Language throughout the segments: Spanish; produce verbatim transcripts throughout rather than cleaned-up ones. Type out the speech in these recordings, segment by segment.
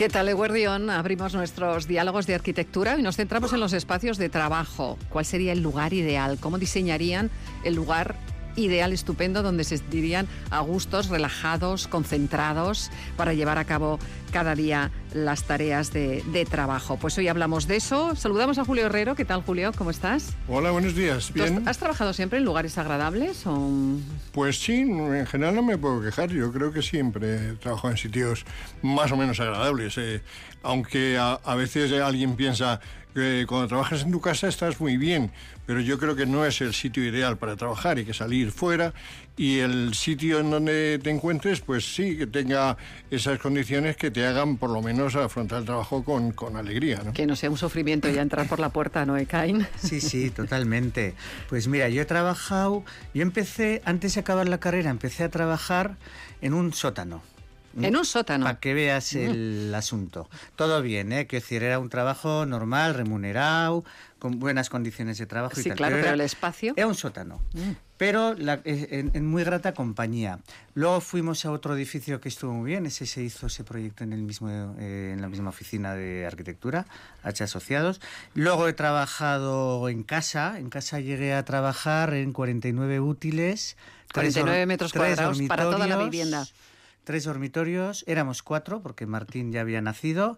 ¿Qué tal, Eguerdión? Abrimos nuestros diálogos de arquitectura y nos centramos en los espacios de trabajo. ¿Cuál sería el lugar ideal? ¿Cómo diseñarían el lugar ideal, estupendo, donde se sentirían a gustos, relajados, concentrados para llevar a cabo cada día las tareas de, de trabajo? Pues hoy hablamos de eso. Saludamos a Julio Herrero. ¿Qué tal, Julio? ¿Cómo estás? Hola, buenos días. ¿Bien? ¿Has trabajado siempre en lugares agradables o...? Pues sí, en general no me puedo quejar. Yo creo que siempre he trabajado en sitios más o menos agradables. Eh, aunque a, a veces alguien piensa que cuando trabajas en tu casa estás muy bien, pero yo creo que no es el sitio ideal para trabajar. Hay que salir fuera y el sitio en donde te encuentres, pues sí, que tenga esas condiciones que te hagan por lo menos afrontar el trabajo con, con alegría, ¿no? Que no sea un sufrimiento ya entrar por la puerta, ¿no, Ekain? Sí, sí, totalmente. Pues mira, yo he trabajado, yo empecé, antes de acabar la carrera, empecé a trabajar en un sótano. En un sótano. Para que veas el mm. asunto. Todo bien, ¿eh? Quiero decir, era un trabajo normal, remunerado, con buenas condiciones de trabajo sí, y tal. Claro, pero, pero era, el espacio... Era un sótano, mm. pero la, en, en muy grata compañía. Luego fuimos a otro edificio que estuvo muy bien. Ese se hizo ese proyecto en, el mismo, eh, en la misma oficina de arquitectura, H Asociados. Luego he trabajado en casa. En casa llegué a trabajar en cuarenta y nueve útiles. cuarenta y nueve metros cuadrados para toda la vivienda. Tres dormitorios, éramos cuatro porque Martín ya había nacido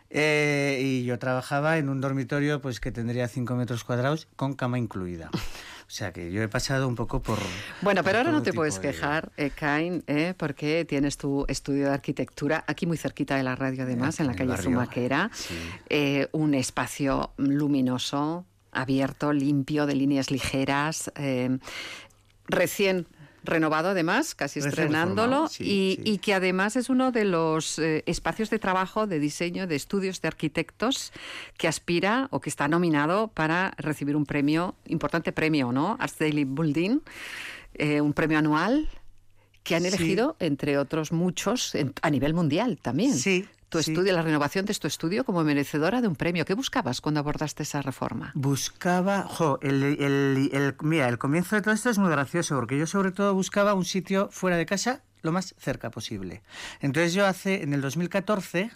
eh, y yo trabajaba en un dormitorio pues que tendría cinco metros cuadrados con cama incluida. O sea que yo he pasado un poco por... Bueno, pero por ahora no te puedes de... quejar, Ekain, eh, porque tienes tu estudio de arquitectura aquí muy cerquita de la radio, además, aquí en la en calle barrio. Zumaquera. Sí. Eh, un espacio luminoso, abierto, limpio, de líneas ligeras, eh, recién... renovado además, casi Recién estrenándolo, sí, y, sí. y que además es uno de los eh, espacios de trabajo, de diseño, de estudios de arquitectos que aspira o que está nominado para recibir un premio, importante premio, ¿no? Arts Daily Building, eh, un premio anual que han elegido, sí. entre otros muchos, en, a nivel mundial también. Sí. Tu sí. estudio, la renovación de tu estudio como merecedora de un premio. ¿Qué buscabas cuando abordaste esa reforma? Buscaba, jo, el, el, el, mira, el comienzo de todo esto es muy gracioso, porque yo sobre todo buscaba un sitio fuera de casa lo más cerca posible. Entonces yo hace, en el dos mil catorce...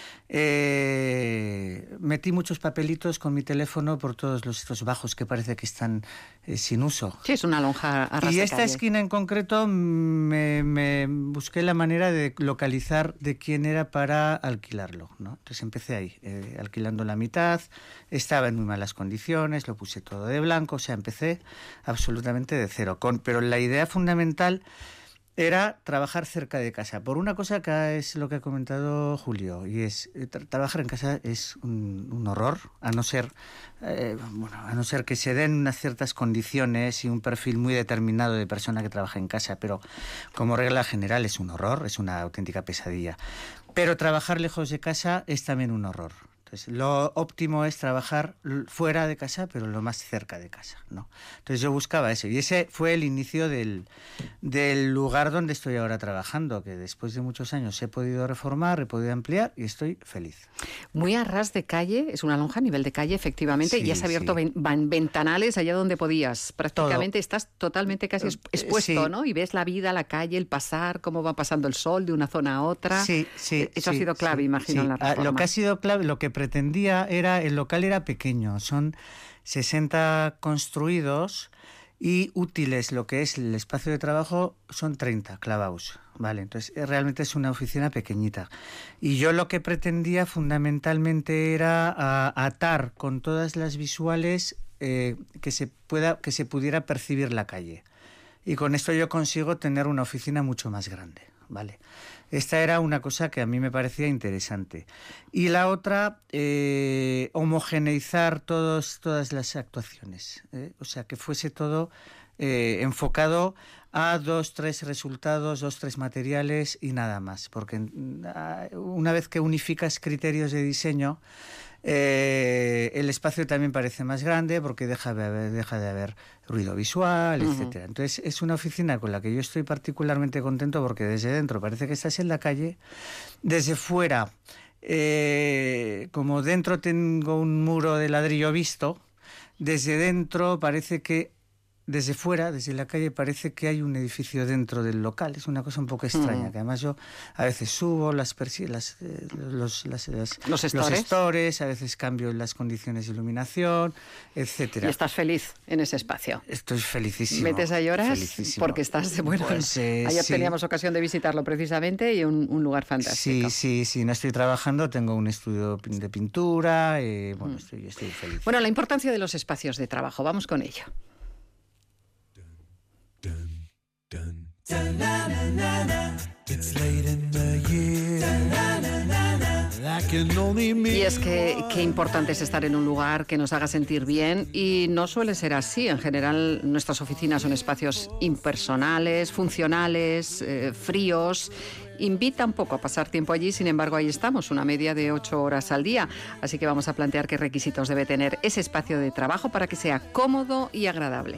Eh, metí muchos papelitos con mi teléfono por todos los, estos bajos que parece que están eh, sin uso. Sí, es una lonja a ras Y de esta calle. esquina en concreto me, me busqué la manera de localizar de quién era para alquilarlo, ¿no? Entonces empecé ahí, eh, alquilando la mitad, estaba en muy malas condiciones, lo puse todo de blanco, o sea, empecé absolutamente de cero. Con, pero la idea fundamental era trabajar cerca de casa, por una cosa que es lo que ha comentado Julio, y es tra- trabajar en casa es un, un horror, a no ser eh, bueno, a no ser que se den unas ciertas condiciones y un perfil muy determinado de persona que trabaja en casa, pero como regla general es un horror, es una auténtica pesadilla. Pero trabajar lejos de casa es también un horror. Entonces, lo óptimo es trabajar fuera de casa, pero lo más cerca de casa, ¿no? Entonces yo buscaba eso, y ese fue el inicio del, del lugar donde estoy ahora trabajando, que después de muchos años he podido reformar, he podido ampliar y estoy feliz. Muy a ras de calle, es una lonja a nivel de calle, efectivamente, sí, y has abierto sí. ven, ventanales allá donde podías. Prácticamente Todo. Estás totalmente casi expuesto, sí. ¿no? Y ves la vida, la calle, el pasar, cómo va pasando el sol de una zona a otra. Sí, sí. Eso sí, ha sido clave, sí, imagino, sí. en la reforma. Lo que ha sido clave, lo que pretendía era, el local era pequeño, son sesenta construidos y útiles, lo que es el espacio de trabajo, son treinta clavados, ¿vale? Entonces realmente es una oficina pequeñita. Y yo lo que pretendía fundamentalmente era a, atar con todas las visuales eh, que se pueda, que se pudiera percibir la calle. Y con esto yo consigo tener una oficina mucho más grande, ¿vale? Esta era una cosa que a mí me parecía interesante. Y la otra, eh, homogeneizar todos, todas las actuaciones. ¿eh? O sea, que fuese todo eh, enfocado a dos, tres resultados, dos, tres materiales y nada más. Porque una vez que unificas criterios de diseño, Eh, el espacio también parece más grande porque deja de haber, deja de haber ruido visual, uh-huh. etcétera. Entonces es una oficina con la que yo estoy particularmente contento porque desde dentro parece que estás en la calle, desde fuera, eh, como dentro tengo un muro de ladrillo visto, desde dentro parece que desde fuera, desde la calle, parece que hay un edificio dentro del local. Es una cosa un poco extraña, mm. que además yo a veces subo las, las, eh, los, las, las, los, estores. los estores, a veces cambio las condiciones de iluminación, etcétera. ¿Y estás feliz en ese espacio? Estoy felicísimo. ¿Metes a llorar? Felicísimo. Porque estás de bueno. Pues, eh, ayer sí. teníamos ocasión de visitarlo precisamente y un, un lugar fantástico. Sí, sí, sí. No estoy trabajando, tengo un estudio de pintura, eh, bueno, mm. estoy, estoy feliz. Bueno, la importancia de los espacios de trabajo, vamos con ello. Y es que qué importante es estar en un lugar que nos haga sentir bien, y no suele ser así. En general, nuestras oficinas son espacios impersonales, funcionales, eh, fríos. Invita un poco a pasar tiempo allí, sin embargo, ahí estamos, una media de ocho horas al día. Así que vamos a plantear qué requisitos debe tener ese espacio de trabajo para que sea cómodo y agradable.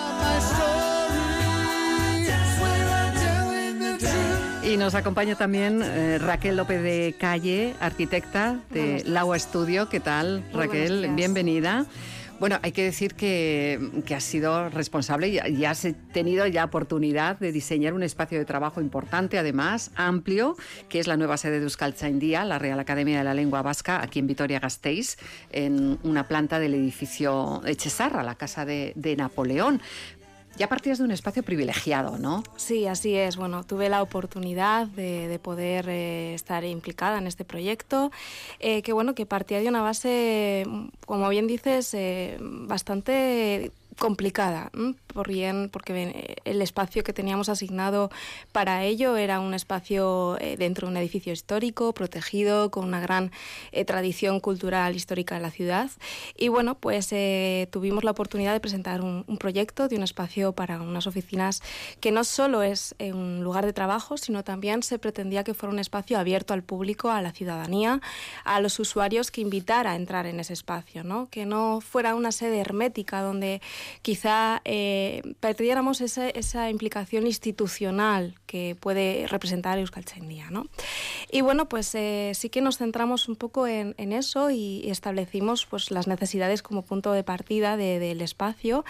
Y nos acompaña también eh, Raquel López de Calle, arquitecta de Laua Studio. ¿Qué tal, Raquel? Bienvenida. Bueno, hay que decir que, que has sido responsable y, y has tenido ya oportunidad de diseñar un espacio de trabajo importante, además, amplio, que es la nueva sede de Euskaltzaindia, la Real Academia de la Lengua Vasca, aquí en Vitoria-Gasteiz, en una planta del edificio Etxezarra, la casa de, de Napoleón. Ya partías de un espacio privilegiado, ¿no? Sí, así es. Bueno, tuve la oportunidad de, de poder eh, estar implicada en este proyecto, eh, que bueno, que partía de una base, como bien dices, eh, bastante complicada, ¿eh? Por bien, porque el espacio que teníamos asignado para ello era un espacio eh, dentro de un edificio histórico, protegido, con una gran eh, tradición cultural histórica de la ciudad. Y bueno, pues eh, tuvimos la oportunidad de presentar un, un proyecto de un espacio para unas oficinas que no solo es eh, un lugar de trabajo, sino también se pretendía que fuera un espacio abierto al público, a la ciudadanía, a los usuarios, que invitara a entrar en ese espacio, ¿no? Que no fuera una sede hermética donde quizá eh, perdiéramos esa, esa implicación institucional que puede representar Euskaltzaindia, ¿no? Y bueno, pues eh, sí que nos centramos un poco en, en eso y establecimos pues las necesidades como punto de partida de, del espacio.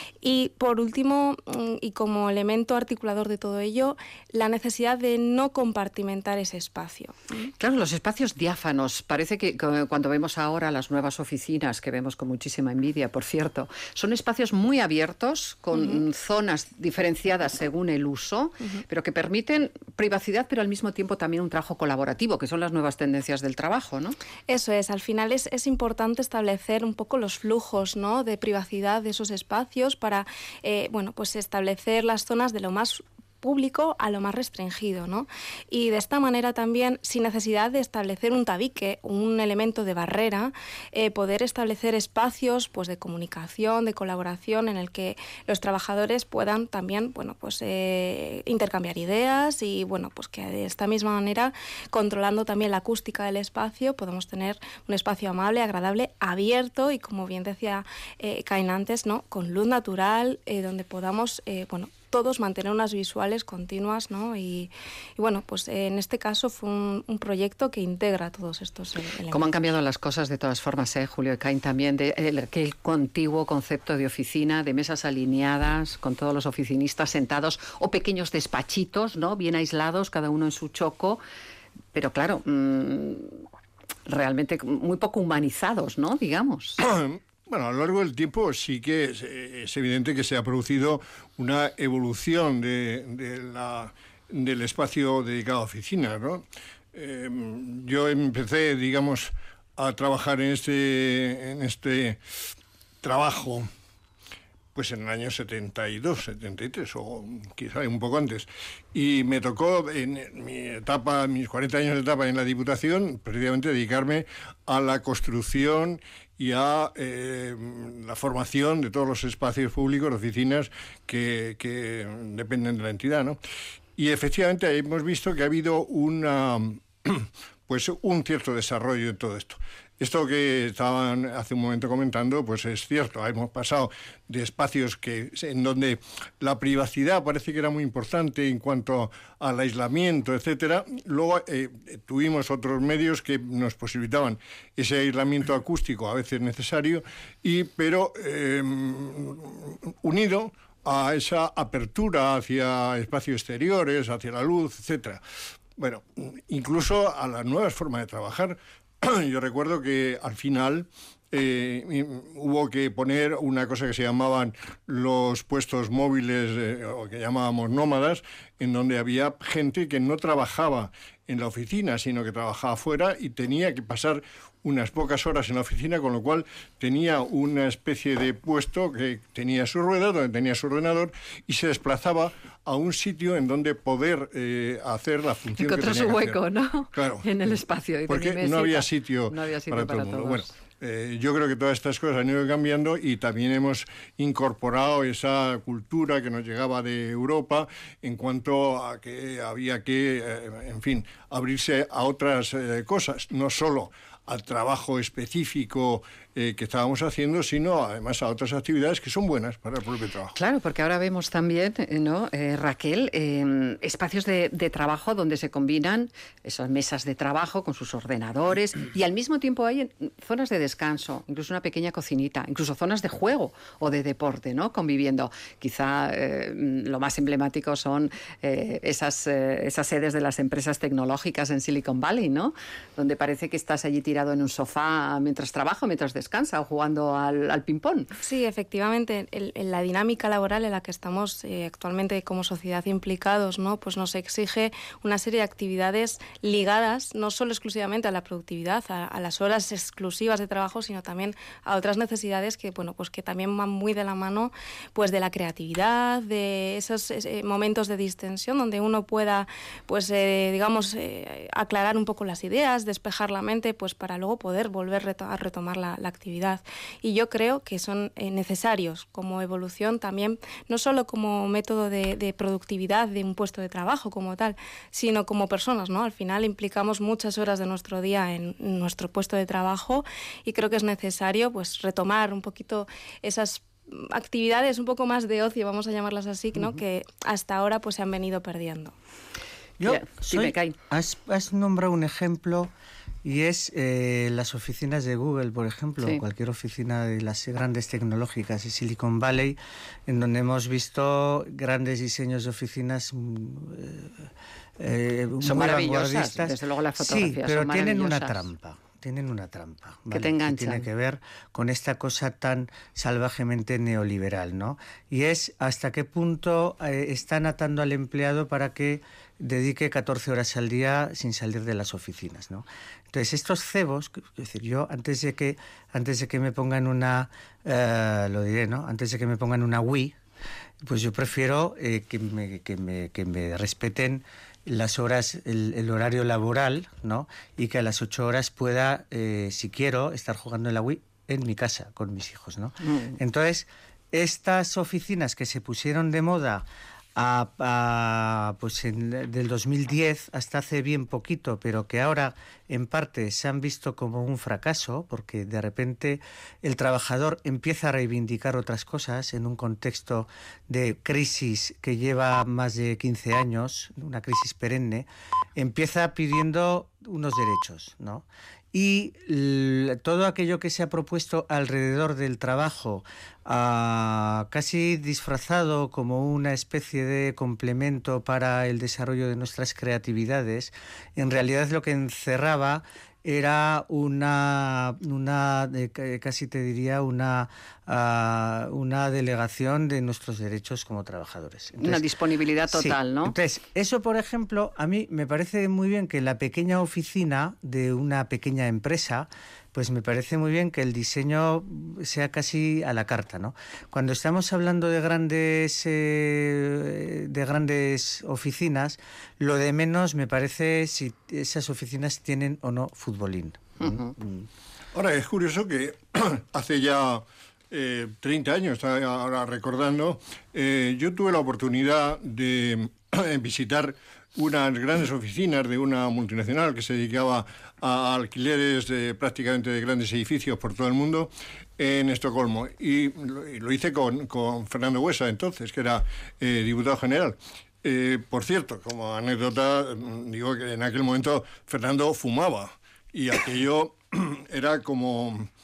Y por último, y como elemento articulador de todo ello, la necesidad de no compartimentar ese espacio. Claro, los espacios diáfanos. Parece que cuando vemos ahora las nuevas oficinas, que vemos con muchísima envidia, por cierto, son espacios muy abiertos, con uh-huh. zonas diferenciadas según el uso, uh-huh. pero que permiten privacidad, pero al mismo tiempo también un trabajo colaborativo, que son las nuevas tendencias del trabajo, ¿no? Eso es. Al final es, es importante establecer un poco los flujos, ¿no?, de privacidad de esos espacios para eh, bueno, pues establecer las zonas de lo más público a lo más restringido, ¿no? Y de esta manera también, sin necesidad de establecer un tabique, un elemento de barrera, eh, poder establecer espacios pues de comunicación, de colaboración, en el que los trabajadores puedan también, bueno, pues eh, intercambiar ideas y, bueno, pues que de esta misma manera, controlando también la acústica del espacio, podemos tener un espacio amable, agradable, abierto y, como bien decía eh, Cain antes, ¿no?, con luz natural, eh, donde podamos, eh, bueno, todos mantener unas visuales continuas, ¿no? Y, y bueno, pues en este caso fue un, un proyecto que integra todos estos elementos. ¿Cómo han cambiado las cosas de todas formas, eh, Julio y Cain, también, de el, aquel contiguo concepto de oficina, de mesas alineadas, con todos los oficinistas sentados, o pequeños despachitos, ¿no?, bien aislados, cada uno en su choco, pero claro, mmm, realmente muy poco humanizados, ¿no?, digamos. Bueno, a lo largo del tiempo sí que es, es evidente que se ha producido una evolución de, de la, del espacio dedicado a oficinas, ¿no? Eh, yo empecé, digamos, a trabajar en este, en este trabajo pues en el año setenta y dos, setenta y tres, o quizá un poco antes. Y me tocó, en mi etapa, mis cuarenta años de etapa en la Diputación, precisamente dedicarme a la construcción y a eh, la formación de todos los espacios públicos, oficinas que, que dependen de la entidad, ¿no? Y efectivamente hemos visto que ha habido una, pues un cierto desarrollo en todo esto. Esto que estaban hace un momento comentando, pues es cierto. Hemos pasado de espacios que en donde la privacidad parece que era muy importante en cuanto al aislamiento, etcétera. Luego eh, tuvimos otros medios que nos posibilitaban ese aislamiento acústico a veces necesario, y pero eh, unido a esa apertura hacia espacios exteriores, hacia la luz, etcétera. Bueno, incluso a las nuevas formas de trabajar. Yo recuerdo que al final eh, hubo que poner una cosa que se llamaban los puestos móviles, eh, o que llamábamos nómadas, en donde había gente que no trabajaba en la oficina, sino que trabajaba fuera y tenía que pasar unas pocas horas en la oficina, con lo cual tenía una especie de puesto que tenía su rueda, donde tenía su ordenador, y se desplazaba a un sitio en donde poder eh, hacer la función Encontró que tenía su que hueco, hacer. ¿no? Claro. En el espacio. Y porque no había sitio, no había sitio para, para todo el mundo. todos. Bueno, eh, yo creo que todas estas cosas han ido cambiando y también hemos incorporado esa cultura que nos llegaba de Europa en cuanto a que había que, eh, en fin, abrirse a otras eh, cosas, no solo al trabajo específico eh, que estábamos haciendo, sino además a otras actividades que son buenas para el propio trabajo. Claro, porque ahora vemos también, ¿no, eh, Raquel, eh, espacios de, de trabajo donde se combinan esas mesas de trabajo con sus ordenadores y al mismo tiempo hay zonas de descanso, incluso una pequeña cocinita, incluso zonas de juego o de deporte, ¿no? Conviviendo. Quizá eh, lo más emblemático son eh, esas, eh, esas sedes de las empresas tecnológicas en Silicon Valley, ¿no? Donde parece que estás allí tirado en un sofá mientras trabaja, mientras descansa o jugando al, al ping-pong. Sí, efectivamente, en, en la dinámica laboral en la que estamos eh, actualmente como sociedad implicados, ¿no? Pues nos exige una serie de actividades ligadas no solo exclusivamente a la productividad, a, a las horas exclusivas de trabajo, sino también a otras necesidades que, bueno, pues que también van muy de la mano, pues de la creatividad, de esos eh, momentos de distensión donde uno pueda, pues eh, digamos, eh, aclarar un poco las ideas, despejar la mente, pues para luego poder volver reto- a retomar la, la actividad. Y yo creo que son eh, necesarios como evolución también, no solo como método de, de productividad de un puesto de trabajo como tal, sino como personas, ¿no? Al final implicamos muchas horas de nuestro día en nuestro puesto de trabajo y creo que es necesario pues retomar un poquito esas actividades un poco más de ocio, vamos a llamarlas así, ¿no? Uh-huh. Que hasta ahora pues se han venido perdiendo. Yo yeah, soy, has, has nombrado un ejemplo y es eh, las oficinas de Google, por ejemplo, sí. Cualquier oficina de las grandes tecnológicas de Silicon Valley, en donde hemos visto grandes diseños de oficinas eh, son maravillosas, desde luego las fotografías sí, pero son tienen una trampa. Tienen una trampa, ¿vale? Que te enganchan. Que tiene que ver con esta cosa tan salvajemente neoliberal, ¿no? Y es hasta qué punto eh, están atando al empleado para que dedique catorce horas al día sin salir de las oficinas, ¿no? Entonces, estos cebos, es decir, yo antes de que, antes de que me pongan una, eh, lo diré, ¿no? Antes de que me pongan una Wii, pues yo prefiero eh, que, me, que, me, que me respeten las horas, el, el horario laboral, ¿no? Y que a las ocho horas pueda, eh, si quiero, estar jugando en la Wii en mi casa con mis hijos, ¿no? Mm. Entonces, estas oficinas que se pusieron de moda a, a, pues en, del dos mil diez hasta hace bien poquito, pero que ahora en parte se han visto como un fracaso, porque de repente el trabajador empieza a reivindicar otras cosas en un contexto de crisis que lleva más de quince años, una crisis perenne, empieza pidiendo unos derechos, ¿no? Y l- todo aquello que se ha propuesto alrededor del trabajo, uh, casi disfrazado como una especie de complemento para el desarrollo de nuestras creatividades, en realidad lo que encerraba era una, una eh, casi te diría, una, uh, una delegación de nuestros derechos como trabajadores. Entonces, una disponibilidad total, sí. ¿no? Entonces, eso, por ejemplo, a mí me parece muy bien que la pequeña oficina de una pequeña empresa, pues me parece muy bien que el diseño sea casi a la carta, ¿no? Cuando estamos hablando de grandes, eh, de grandes oficinas, lo de menos me parece si esas oficinas tienen o no futbolín. Uh-huh. Mm. Ahora, es curioso que hace ya eh, treinta años, estaba ahora recordando, eh, yo tuve la oportunidad de visitar unas grandes oficinas de una multinacional que se dedicaba a alquileres de, prácticamente de grandes edificios por todo el mundo en Estocolmo. Y lo, y lo hice con, con Fernando Buesa, entonces, que era eh, diputado general. Eh, por cierto, como anécdota, digo que en aquel momento Fernando fumaba y aquello era como...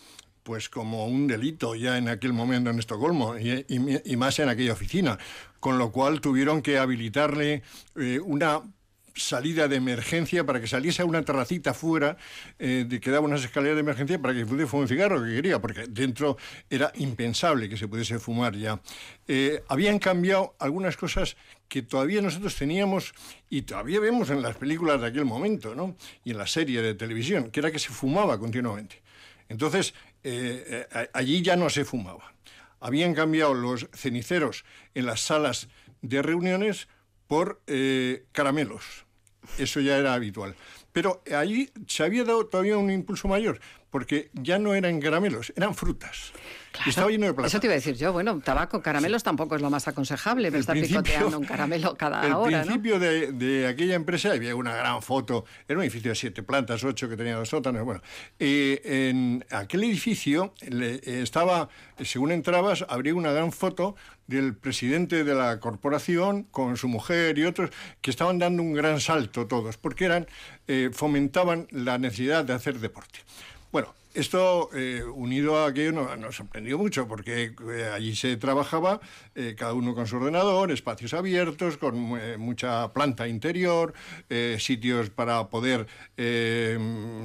pues como un delito ya en aquel momento en Estocolmo y, y, y más en aquella oficina, con lo cual tuvieron que habilitarle eh, una salida de emergencia para que saliese a una terracita fuera, eh, de que daba unas escaleras de emergencia para que pudiese fumar un cigarro que quería, porque dentro era impensable que se pudiese fumar ya. Eh, habían cambiado algunas cosas que todavía nosotros teníamos y todavía vemos en las películas de aquel momento, ¿no? Y en la serie de televisión, que era que se fumaba continuamente. Entonces, eh, eh, allí ya no se fumaba. Habían cambiado los ceniceros en las salas de reuniones por eh, caramelos. Eso ya era habitual. Pero allí se había dado todavía un impulso mayor, porque ya no eran caramelos, eran frutas. Claro, y estaba lleno de plata. Eso te iba a decir yo. Bueno, tabaco, caramelos sí. tampoco es lo más aconsejable, pero estar picoteando un caramelo cada el hora, El principio, ¿no?, de, de aquella empresa había una gran foto. Era un edificio de siete plantas, ocho, que tenía dos sótanos. Bueno, eh, en aquel edificio le, eh, estaba, según entrabas, habría una gran foto del presidente de la corporación con su mujer y otros que estaban dando un gran salto todos, porque eran eh, fomentaban la necesidad de hacer deporte. Bueno, esto, eh, unido a aquello, nos, nos sorprendió mucho, porque eh, allí se trabajaba, eh, cada uno con su ordenador, espacios abiertos, con eh, mucha planta interior, eh, sitios para poder eh,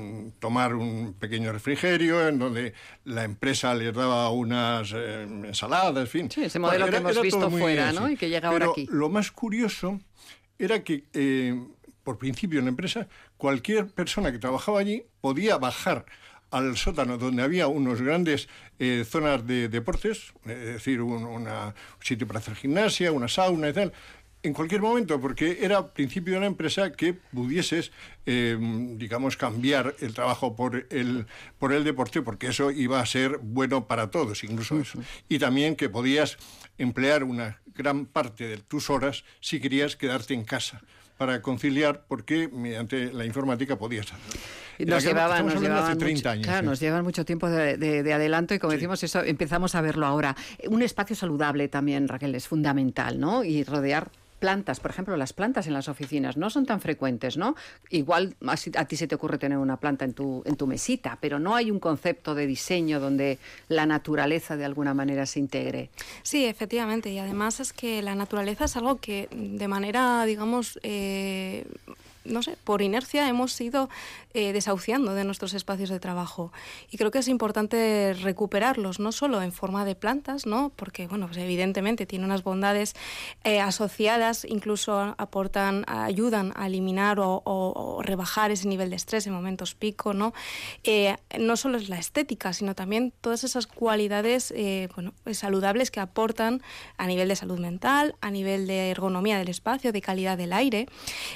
tomar un pequeño refrigerio, en donde la empresa les daba unas eh, ensaladas, en fin. Sí, ese modelo bueno, era, que hemos visto fuera, ¿no? Y que llega ahora Pero aquí. Lo más curioso era que, eh, por principio en la empresa, cualquier persona que trabajaba allí podía bajar al sótano, donde había unos grandes eh, zonas de deportes, es decir, un, una, un sitio para hacer gimnasia, una sauna y tal, en cualquier momento, porque era principio de una empresa que pudieses, eh, digamos, cambiar el trabajo por el, por el deporte, porque eso iba a ser bueno para todos, incluso eso. Y también que podías emplear una gran parte de tus horas si querías quedarte en casa para conciliar, porque mediante la informática podías hacerlo. Nos llevaban, nos llevaban, hace treinta mucho, años, claro, sí. nos llevan mucho tiempo de, de, de adelanto y como sí. decimos, eso empezamos a verlo ahora. Un espacio saludable también, Raquel, es fundamental, ¿no? Y rodear plantas, por ejemplo, las plantas en las oficinas no son tan frecuentes, ¿no? Igual a ti se te ocurre tener una planta en tu, en tu mesita, pero no hay un concepto de diseño donde la naturaleza de alguna manera se integre. Sí, efectivamente, y además es que la naturaleza es algo que de manera, digamos, eh, no sé, por inercia hemos ido eh, desahuciando de nuestros espacios de trabajo. Y creo que es importante recuperarlos, no solo en forma de plantas, ¿no? Porque, bueno, pues evidentemente tiene unas bondades eh, asociadas, incluso aportan, ayudan a eliminar o, o, o rebajar ese nivel de estrés en momentos pico, ¿no? Eh, no solo es la estética, sino también todas esas cualidades eh, bueno, saludables que aportan a nivel de salud mental, a nivel de ergonomía del espacio, de calidad del aire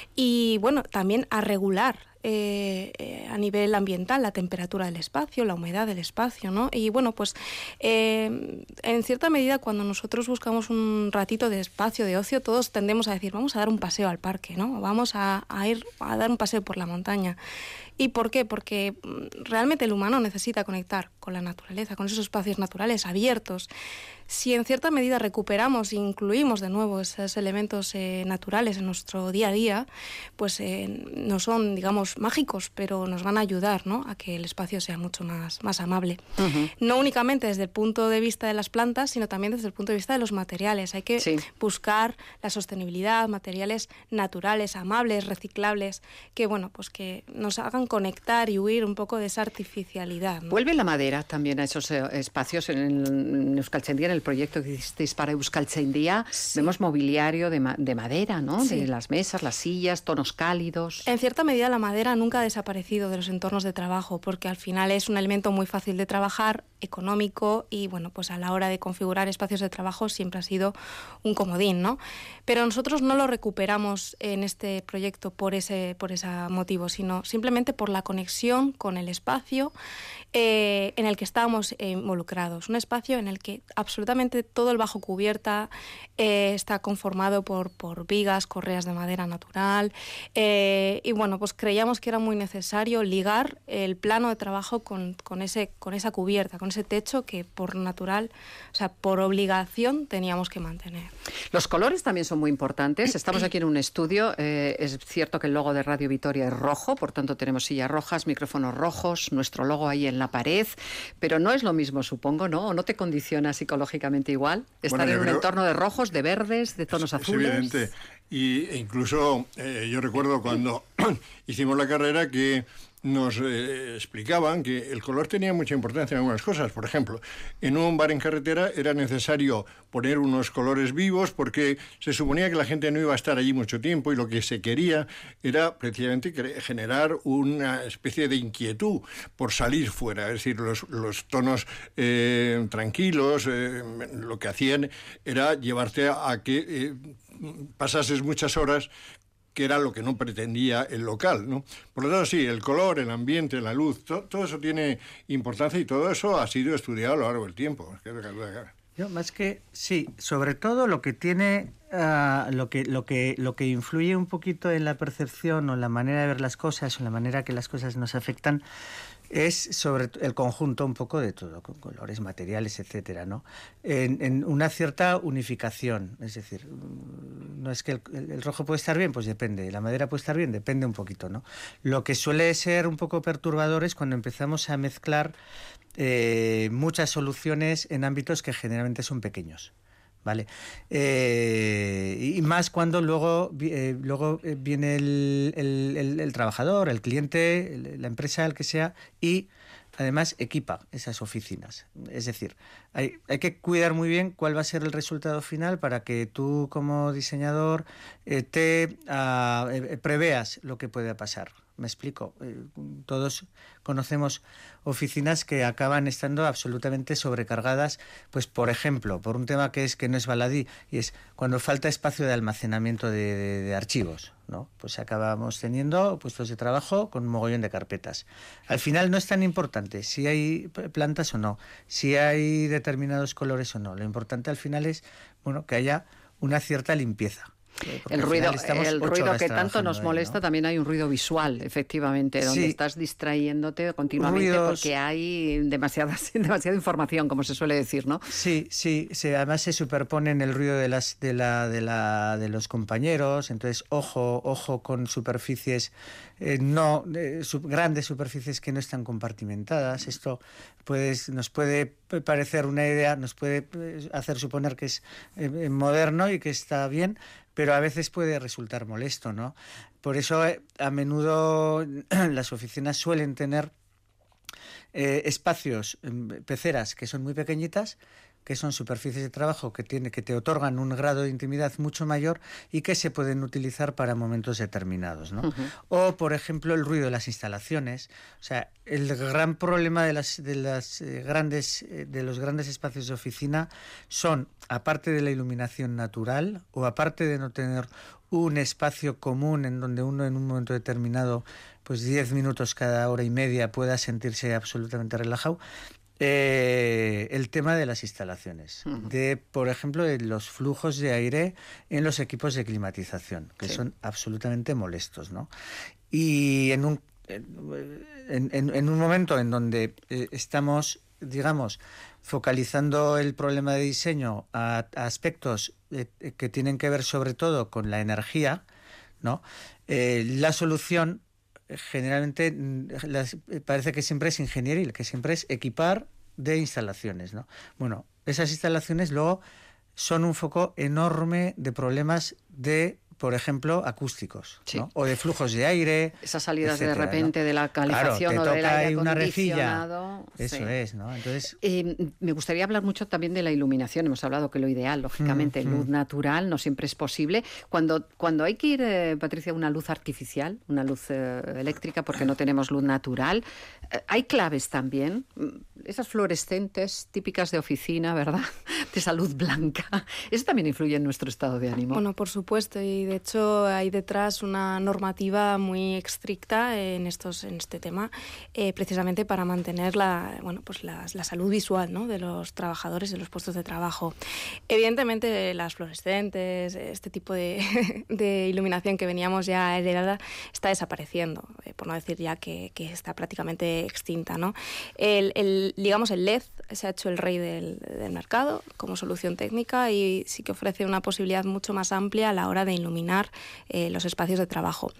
y, bueno, también a regular eh, eh, a nivel ambiental la temperatura del espacio, la humedad del espacio, ¿no? Y bueno, pues eh, en cierta medida cuando nosotros buscamos un ratito de espacio, de ocio, todos tendemos a decir, vamos a dar un paseo al parque, ¿no? Vamos a, a ir a dar un paseo por la montaña. ¿Y por qué? Porque realmente el humano necesita conectar con la naturaleza, con esos espacios naturales abiertos. Si en cierta medida recuperamos e incluimos de nuevo esos elementos eh, naturales en nuestro día a día, pues eh, no son, digamos, mágicos, pero nos van a ayudar, ¿no?, a que el espacio sea mucho más, más amable. Uh-huh. No únicamente desde el punto de vista de las plantas, sino también desde el punto de vista de los materiales. Hay que sí. buscar la sostenibilidad, materiales naturales, amables, reciclables, que, bueno, pues que nos hagan conectar y huir un poco de esa artificialidad, ¿no? Vuelve la madera también a esos eh, espacios en, en Euskaltzaindia, en el proyecto que hicisteis para Euskaltzaindia. Sí. Vemos mobiliario de, ma- de madera, ¿no? Sí. De las mesas, las sillas, tonos cálidos. En cierta medida la madera nunca ha desaparecido de los entornos de trabajo, porque al final es un elemento muy fácil de trabajar, económico y, bueno, pues a la hora de configurar espacios de trabajo siempre ha sido un comodín, ¿no? Pero nosotros no lo recuperamos en este proyecto por ese, por ese motivo, sino simplemente por la conexión con el espacio eh, en el que estábamos eh, involucrados. Un espacio en el que absolutamente todo el bajo cubierta eh, está conformado por, por vigas, correas de madera natural eh, y, bueno, pues creíamos veíamos que era muy necesario ligar el plano de trabajo con, con, ese, con esa cubierta, con ese techo que por natural, o sea, por obligación teníamos que mantener. Los colores también son muy importantes. Estamos aquí en un estudio. Eh, es cierto que el logo de Radio Vitoria es rojo, por tanto tenemos sillas rojas, micrófonos rojos, nuestro logo ahí en la pared, pero no es lo mismo, supongo, ¿no? ¿O no te condiciona psicológicamente igual estar bueno, en un creo... entorno de rojos, de verdes, de tonos es, azules? Es evidente. Y e incluso eh, yo recuerdo cuando hicimos la carrera que nos eh, explicaban que el color tenía mucha importancia en algunas cosas. Por ejemplo, en un bar en carretera era necesario poner unos colores vivos porque se suponía que la gente no iba a estar allí mucho tiempo y lo que se quería era precisamente generar una especie de inquietud por salir fuera. Es decir, los, los tonos eh, tranquilos, eh, lo que hacían era llevarte a, a que eh, pasases muchas horas, que era lo que no pretendía el local, ¿no? Por lo tanto, sí, el color, el ambiente, la luz, to, todo eso tiene importancia y todo eso ha sido estudiado a lo largo del tiempo. Yo, más que, sí, sobre todo lo que tiene, uh, lo que, lo que, lo que influye un poquito en la percepción o en la manera de ver las cosas o en la manera que las cosas nos afectan, es sobre el conjunto un poco de todo, con colores, materiales, etcétera, ¿no? En, en una cierta unificación, es decir, no es que el, el rojo puede estar bien, pues depende, la madera puede estar bien, depende un poquito, ¿no? Lo que suele ser un poco perturbador es cuando empezamos a mezclar eh, muchas soluciones en ámbitos que generalmente son pequeños. Vale, eh, y más cuando luego, eh, luego viene el, el, el, el trabajador, el cliente, el, la empresa, el que sea, y además equipa esas oficinas. Es decir, hay, hay que cuidar muy bien cuál va a ser el resultado final para que tú como diseñador eh, te uh, eh, preveas lo que puede pasar. Me explico. Eh, todos conocemos oficinas que acaban estando absolutamente sobrecargadas, pues por ejemplo, por un tema que es que no es baladí, y es cuando falta espacio de almacenamiento de, de, de archivos, ¿no? Pues acabamos teniendo puestos de trabajo con un mogollón de carpetas. Al final no es tan importante si hay plantas o no, si hay determinados colores o no. Lo importante al final es, bueno, que haya una cierta limpieza. El ruido, el ruido que tanto nos molesta, ahí, ¿no? También hay un ruido visual, efectivamente, donde sí. estás distrayéndote continuamente Ruidos... porque hay demasiada, demasiada información, como se suele decir, ¿no? Sí, sí, sí, además se superponen el ruido de las de la de la de los compañeros, entonces ojo, ojo con superficies eh, no eh, sub, grandes superficies que no están compartimentadas. Esto puede, nos puede parecer una idea, nos puede hacer suponer que es eh, moderno y que está bien, pero a veces puede resultar molesto, ¿no? Por eso eh, a menudo las oficinas suelen tener eh, espacios, peceras que son muy pequeñitas, que son superficies de trabajo que, tiene, que te otorgan un grado de intimidad mucho mayor y que se pueden utilizar para momentos determinados, ¿no? Uh-huh. O, por ejemplo, el ruido de las instalaciones. O sea, el gran problema de, las, de, las, eh, grandes, eh, de los grandes espacios de oficina son, aparte de la iluminación natural o aparte de no tener un espacio común en donde uno en un momento determinado, pues diez minutos cada hora y media pueda sentirse absolutamente relajado, Eh, el tema de las instalaciones, uh-huh. de, por ejemplo, de los flujos de aire en los equipos de climatización, que sí. son absolutamente molestos, ¿no? Y en un, en, en, en un momento en donde eh, estamos, digamos, focalizando el problema de diseño a, a aspectos eh, que tienen que ver sobre todo con la energía, ¿no? Eh, la solución generalmente las, parece que siempre es ingenieril, que siempre es equipar de instalaciones, ¿no? Bueno, esas instalaciones luego son un foco enorme de problemas de, por ejemplo, acústicos, sí. ¿no? O de flujos de aire. Esas salidas etcétera, de repente, ¿no? De la calefacción claro, o del aire una acondicionado. Rejilla. Eso sí. es, ¿no? Entonces, eh, me gustaría hablar mucho también de la iluminación. Hemos hablado que lo ideal, lógicamente, mm, luz mm. natural, no siempre es posible. Cuando, cuando hay que ir, eh, Patricia, a una luz artificial, una luz eh, eléctrica, porque no tenemos luz natural, eh, hay claves también. Esas fluorescentes típicas de oficina, ¿verdad? de salud blanca. Eso también influye en nuestro estado de ánimo. Bueno, por supuesto, y de hecho hay detrás una normativa muy estricta en estos en este tema, eh, precisamente para mantener la, bueno, pues la, la salud visual, ¿no?, de los trabajadores de los puestos de trabajo. Evidentemente las fluorescentes, este tipo de, de iluminación que veníamos ya heredada está desapareciendo, eh, por no decir ya que, que está prácticamente extinta, ¿no? El, el, digamos, el L E D se ha hecho el rey del, del mercado como solución técnica y sí que ofrece una posibilidad mucho más amplia a la hora de iluminar eh, los espacios de trabajo.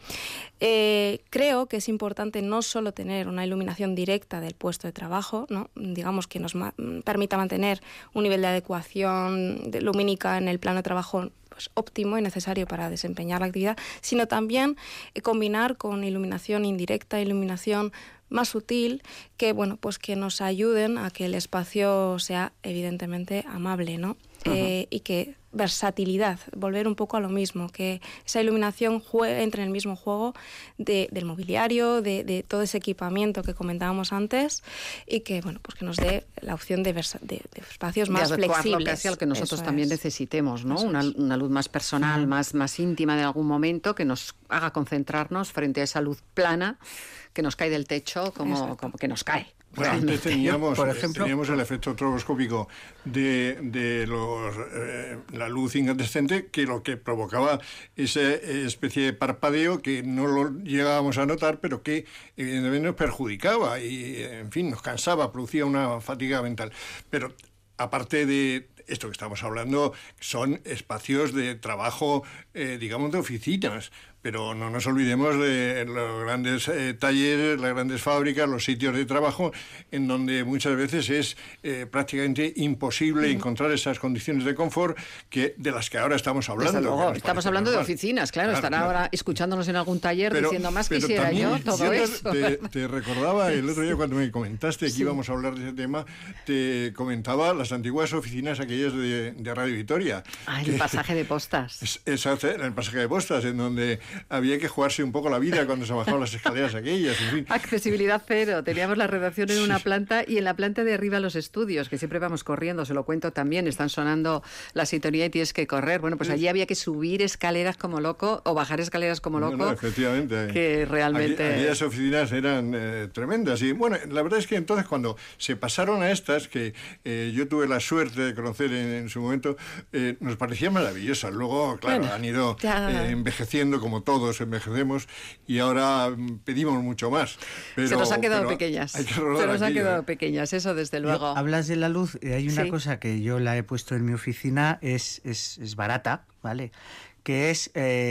Eh, creo que es importante no solo tener una iluminación directa del puesto de trabajo, ¿no?, digamos que nos ma- permita mantener un nivel de adecuación de lumínica en el plano de trabajo pues, óptimo y necesario para desempeñar la actividad, sino también eh, combinar con iluminación indirecta, iluminación más sutil, que bueno, pues que nos ayuden a que el espacio sea evidentemente amable, ¿no? Uh-huh. Eh, y que versatilidad, volver un poco a lo mismo, que esa iluminación juegue, entre en el mismo juego de, del mobiliario, de, de todo ese equipamiento que comentábamos antes y que bueno, pues que nos dé la opción de, versa, de, de espacios más de flexibles. Casi al que nosotros Eso también es. necesitemos, ¿no? Una, una luz más personal, uh-huh. más, más íntima de algún momento, que nos haga concentrarnos frente a esa luz plana que nos cae del techo, como, como que nos cae. Bueno, antes teníamos, por ejemplo, teníamos el efecto troboscópico de, de los, eh, la luz incandescente, que lo que provocaba esa especie de parpadeo que no lo llegábamos a notar, pero que evidentemente nos perjudicaba y, en fin, nos cansaba, producía una fatiga mental. Pero aparte de esto que estamos hablando, son espacios de trabajo, eh, digamos, de oficinas. Pero no nos olvidemos de los grandes eh, talleres, las grandes fábricas, los sitios de trabajo, en donde muchas veces es eh, prácticamente imposible mm. encontrar esas condiciones de confort que de las que ahora estamos hablando. Desde luego, estamos hablando normal. de oficinas, claro, claro estarán claro. ahora escuchándonos en algún taller pero, diciendo más quisiera yo todo yo eso. Te, te recordaba el otro día cuando me comentaste que sí. íbamos a hablar de ese tema, te comentaba las antiguas oficinas aquellas de, de Radio Vitoria. Ah, el pasaje de postas. Es, exacto, el pasaje de postas, en donde había que jugarse un poco la vida cuando se bajaban las escaleras aquellas, en fin. Accesibilidad cero. Teníamos la redacción en una planta y en la planta de arriba los estudios, que siempre vamos corriendo, se lo cuento también, están sonando la sintonía y tienes que correr. Bueno, pues allí había que subir escaleras como loco o bajar escaleras como loco. No, no, efectivamente. Que realmente... Aquí, aquellas oficinas eran eh, tremendas. Y bueno, la verdad es que entonces cuando se pasaron a estas, que eh, yo tuve la suerte de conocer en, en su momento, eh, nos parecían maravillosas. Luego, claro, bueno, han ido eh, envejeciendo como todos envejecemos y ahora pedimos mucho más. Pero, se nos han quedado pequeñas. Se nos han quedado ¿eh? pequeñas, eso desde luego. Yo, hablas de la luz, y hay una sí. cosa que yo la he puesto en mi oficina, es, es, es barata, ¿vale? Que es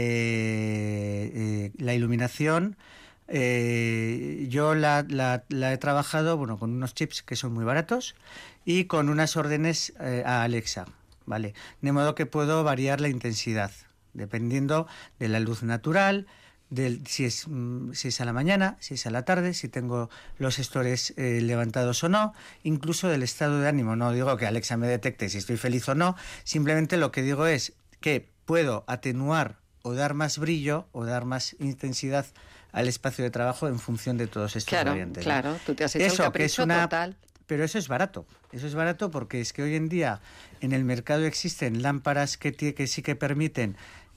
eh, eh, la iluminación. Eh, yo la, la, la he trabajado bueno, con unos chips que son muy baratos y con unas órdenes eh, a Alexa, ¿vale? De modo que puedo variar la intensidad dependiendo de la luz natural, del, si, es, si es a la mañana, si es a la tarde, si tengo los estores eh, levantados o no, incluso del estado de ánimo. No digo que Alexa me detecte si estoy feliz o no, simplemente lo que digo es que puedo atenuar o dar más brillo o dar más intensidad al espacio de trabajo en función de todos estos claro, variantes. Claro, tú te has hecho eso, el capricho que es una, total. Pero eso es barato, eso es barato porque es que hoy en día en el mercado existen lámparas que, t- que sí que permiten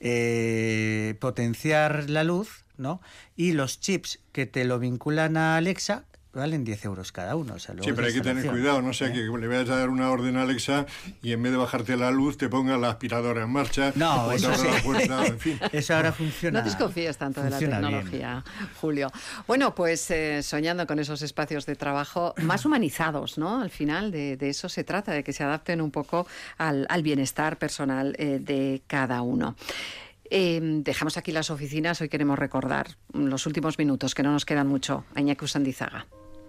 eh, potenciar la luz, ¿no? Y los chips que te lo vinculan a Alexa valen diez euros cada uno. O sea, sí, pero hay que tener cuidado, no sea ¿eh? que le vayas a dar una orden a Alexa y en vez de bajarte la luz te ponga la aspiradora en marcha. No, eso sí. La puerta, en fin. Eso ahora funciona. No desconfíes tanto de la tecnología, bien. Julio. Bueno, pues eh, soñando con esos espacios de trabajo más humanizados, ¿no? Al final de, de eso se trata, de que se adapten un poco al, al bienestar personal eh, de cada uno. Eh, dejamos aquí las oficinas, hoy queremos recordar los últimos minutos, que no nos quedan mucho, a Iñaki Usandizaga.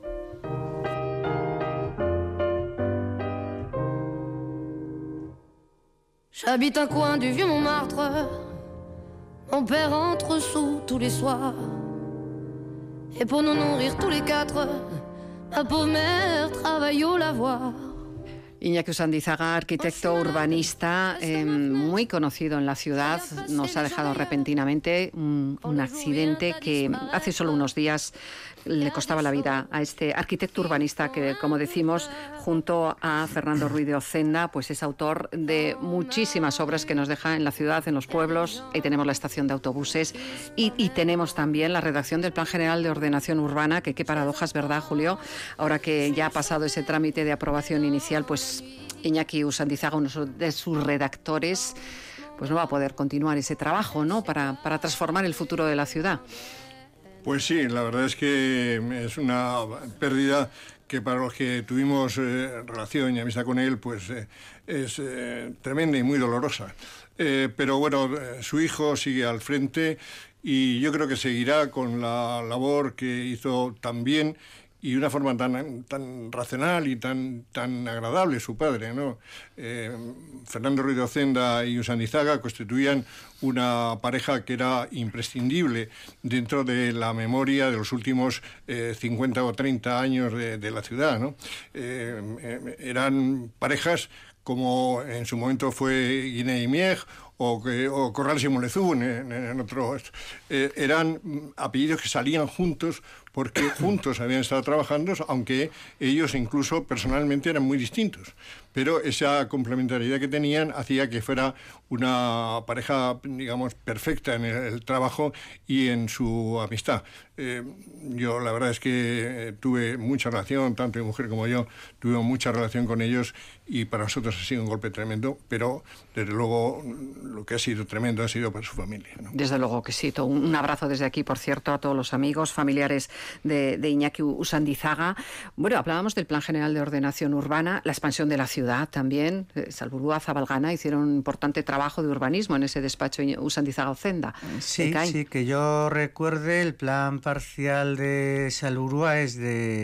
J'habite un coin du vieux Montmartre. Mon père entre sous tous les soirs. Et pour nous nourrir tous les quatre, ma pauvre mère travaille au lavoir. Iñaki Usandizaga, arquitecto urbanista, eh, muy conocido en la ciudad, nos ha dejado repentinamente un, un accidente que hace solo unos días le costaba la vida a este arquitecto urbanista que, como decimos, junto a Fernando Ruiz de Ocenda, pues es autor de muchísimas obras que nos deja en la ciudad, en los pueblos. Ahí tenemos la estación de autobuses y, y tenemos también la redacción del Plan General de Ordenación Urbana, que qué paradojas, ¿verdad, Julio? Ahora que ya ha pasado ese trámite de aprobación inicial, pues Iñaki Usandizaga, uno de sus redactores, pues no va a poder continuar ese trabajo, ¿no?, para, para transformar el futuro de la ciudad. Pues sí, la verdad es que es una pérdida que para los que tuvimos eh, relación y amistad con él, pues eh, es eh, tremenda y muy dolorosa. Eh, pero bueno, eh, su hijo sigue al frente y yo creo que seguirá con la labor que hizo tan bien y de una forma tan, tan racional y tan, tan agradable su padre, ¿no? Eh, Fernando Ruiz de Ocenda y Usandizaga constituían una pareja que era imprescindible dentro de la memoria de los últimos eh, cincuenta o treinta años de, de la ciudad, ¿no? Eh, eh, eran parejas como en su momento fue Guinea y Mieg o, o Corrales y Molezún en, en otros. Eh, eran apellidos que salían juntos porque juntos habían estado trabajando, aunque ellos incluso personalmente eran muy distintos. Pero esa complementariedad que tenían hacía que fuera una pareja, digamos, perfecta en el, el trabajo y en su amistad. Eh, yo la verdad es que tuve mucha relación, tanto mi mujer como yo, tuvimos mucha relación con ellos y para nosotros ha sido un golpe tremendo, pero desde luego lo que ha sido tremendo ha sido para su familia, ¿no? Desde luego que sí. Un abrazo desde aquí, por cierto, a todos los amigos, familiares de, de Iñaki Usandizaga. Bueno, hablábamos del Plan General de Ordenación Urbana, la expansión de la ciudad también. Salburua, Zabalgana hicieron un importante trabajo de urbanismo en ese despacho Usandizaga Ocenda. Sí, sí, que yo recuerde, el plan parcial de Salburua es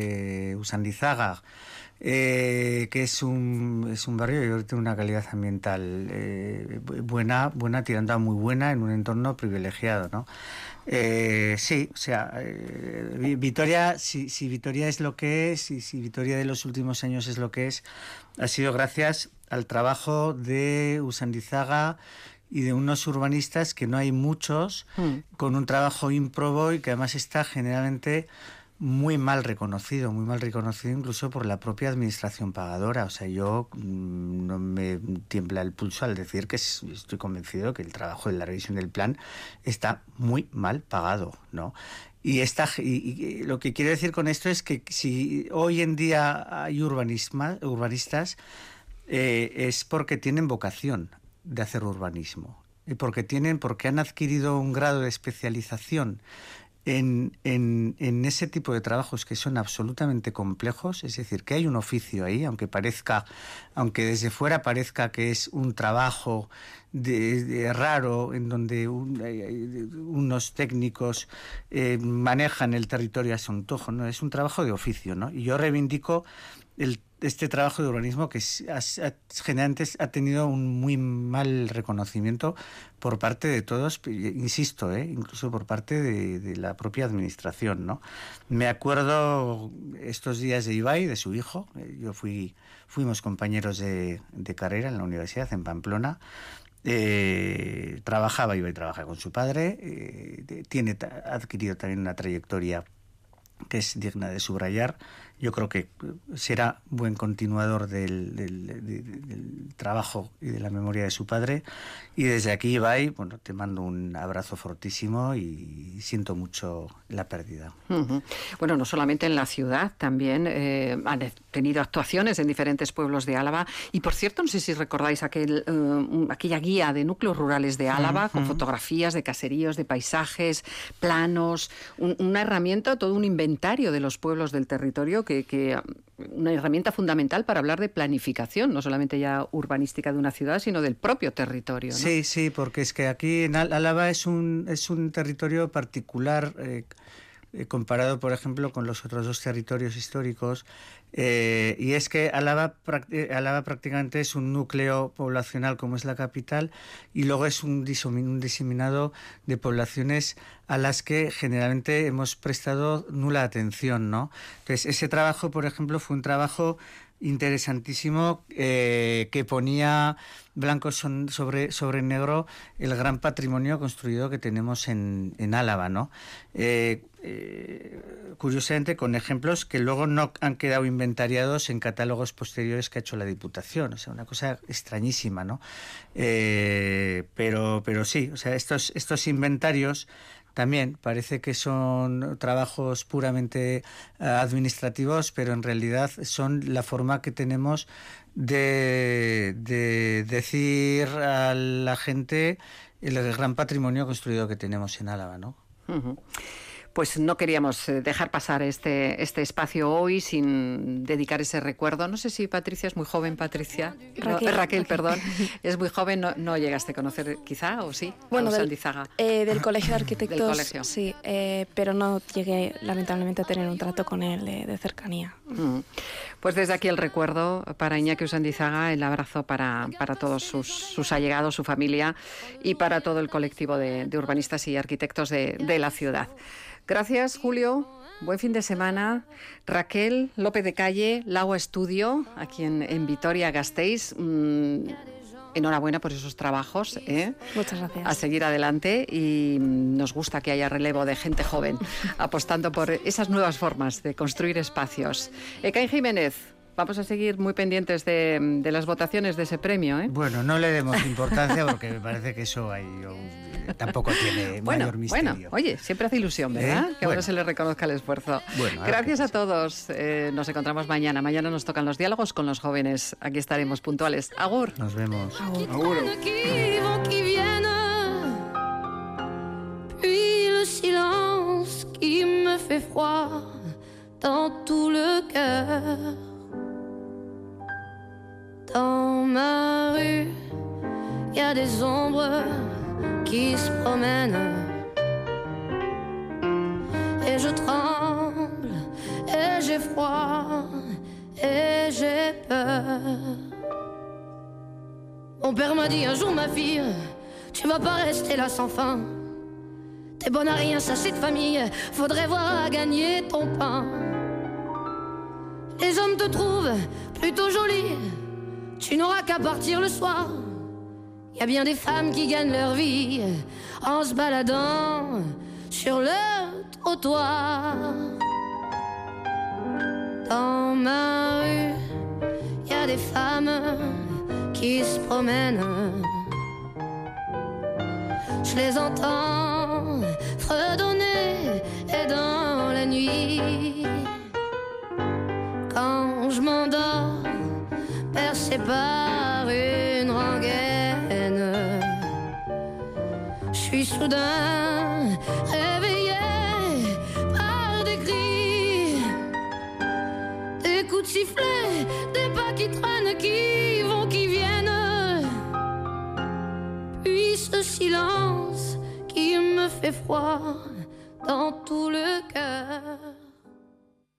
de Usandizaga. Eh, que es un, es un barrio que tiene una calidad ambiental eh, buena, buena, tirando a muy buena, en un entorno privilegiado, ¿no? Eh, sí, o sea, eh, Vitoria, si, si Vitoria es lo que es, y si Vitoria de los últimos años es lo que es, ha sido gracias al trabajo de Usandizaga y de unos urbanistas que no hay muchos, mm. con un trabajo ímprobo y que además está generalmente muy mal reconocido, muy mal reconocido incluso por la propia administración pagadora. O sea, yo mmm, no me tiembla el pulso al decir que es, estoy convencido que el trabajo de la revisión del plan está muy mal pagado, ¿no? Y, esta, y, y lo que quiero decir con esto es que si hoy en día hay urbanisma, urbanistas, eh, es porque tienen vocación de hacer urbanismo y porque tienen, porque han adquirido un grado de especialización En, en, en ese tipo de trabajos que son absolutamente complejos, es decir, que hay un oficio ahí, aunque parezca, aunque desde fuera parezca que es un trabajo de, de raro, en donde un, eh, unos técnicos eh, manejan el territorio a su antojo, ¿no? Es un trabajo de oficio, ¿no? Y yo reivindico el este trabajo de urbanismo que ha, ha, generalmente ha tenido un muy mal reconocimiento por parte de todos, insisto, ¿eh? incluso por parte de, de la propia administración, ¿no? Me acuerdo estos días de Ibai, de su hijo. Yo fui, fuimos compañeros de, de carrera en la universidad, en Pamplona. Eh, trabajaba, Ibai trabaja con su padre, eh, tiene, ha adquirido también una trayectoria que es digna de subrayar. Yo creo que será buen continuador del, del, del, del trabajo y de la memoria de su padre. Y desde aquí, Ibai, bueno, te mando un abrazo fortísimo y siento mucho la pérdida. Uh-huh. Bueno, no solamente en la ciudad, también eh, han tenido actuaciones en diferentes pueblos de Álava. Y por cierto, no sé si recordáis aquel, uh, aquella guía de núcleos rurales de Álava, uh-huh. con fotografías de caseríos, de paisajes, planos, un, una herramienta, todo un inventario de los pueblos del territorio que Que, que una herramienta fundamental para hablar de planificación, no solamente ya urbanística de una ciudad, sino del propio territorio, ¿no? Sí, sí, porque es que aquí en Álava es un, es un territorio particular, eh, eh, comparado, por ejemplo, con los otros dos territorios históricos, eh, y es que Álava, Álava prácticamente es un núcleo poblacional como es la capital, y luego es un, un diseminado de poblaciones a las que generalmente hemos prestado nula atención, ¿no? Entonces, ese trabajo, por ejemplo, fue un trabajo interesantísimo eh, que ponía blanco son, sobre, sobre negro el gran patrimonio construido que tenemos en, en Álava, ¿no? Eh, eh, curiosamente con ejemplos que luego no han quedado inventariados en catálogos posteriores que ha hecho la Diputación, o sea, una cosa extrañísima, ¿no? Eh, pero, pero sí, o sea, estos, estos inventarios también parece que son trabajos puramente uh, administrativos, pero en realidad son la forma que tenemos de, de decir a la gente el gran patrimonio construido que tenemos en Álava, ¿no? Uh-huh. Pues no queríamos dejar pasar este, este espacio hoy sin dedicar ese recuerdo. No sé si Patricia es muy joven, Patricia. Raquel, no, Raquel, perdón. Es muy joven, no, no llegaste a conocer quizá, ¿o sí? Bueno, a del, Usandizaga. Eh, del Colegio de Arquitectos, del colegio. Sí, eh, pero no llegué lamentablemente a tener un trato con él de, de cercanía. Mm. Pues desde aquí el recuerdo para Iñaki Usandizaga, el abrazo para, para todos sus, sus allegados, su familia y para todo el colectivo de, de urbanistas y arquitectos de, de la ciudad. Gracias, Julio. Buen fin de semana. Raquel López de Calle, Laua Estudio, aquí en, en Vitoria-Gasteiz. Mm, enhorabuena por esos trabajos. ¿eh? Muchas gracias. A seguir adelante, y nos gusta que haya relevo de gente joven apostando por esas nuevas formas de construir espacios. Ekain Jiménez, vamos a seguir muy pendientes de, de las votaciones de ese premio. ¿eh? Bueno, no le demos importancia porque me parece que eso hay, tampoco tiene bueno, mayor misterio. Bueno, oye, siempre hace ilusión, ¿verdad? ¿Eh? Que bueno. ahora se le reconozca el esfuerzo. Bueno, gracias a todos. Eh, nos encontramos mañana. Mañana nos tocan los diálogos con los jóvenes. Aquí estaremos puntuales. Agur. Nos vemos. Agur. Agur. Qui vont, qui viennent, puis le silence qui me fait froid dans tout le cœur. Dans ma rue, y a des ombres qui se promènent, et je tremble, et j'ai froid, et j'ai peur. Mon père m'a dit un jour, ma fille, tu vas pas rester là sans fin. T'es bonne à rien, ça c'est de famille, faudrait voir à gagner ton pain. Les hommes te trouvent plutôt jolie, tu n'auras qu'à partir le soir. Y a bien des femmes qui gagnent leur vie en se baladant sur le trottoir. Dans ma rue, y a des femmes qui se promènent. Je les entends fredonner et dans la nuit, quand je m'endors percé par une rengaine, je suis soudain réveillé par des cris, des coups de sifflet, des pas qui traînent, qui vont, qui viennent, puis ce silence qui me fait froid dans tout le cœur.